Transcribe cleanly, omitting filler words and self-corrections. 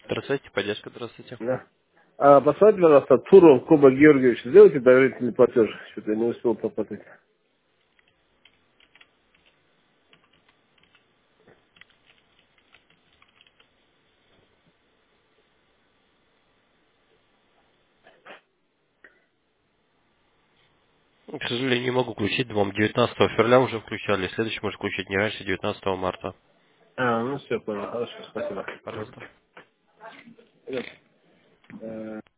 Здравствуйте, поддержка, здравствуйте. Да. А послать, пожалуйста, Туров Коба Георгиевич, сделайте доверительный платеж. Что-то я не успел проплатить. К сожалению, не могу включить, вам 19 февраля уже включали, следующий можно включить не раньше 19 марта. А, ну все, понял. Хорошо, спасибо. Пожалуйста. Э,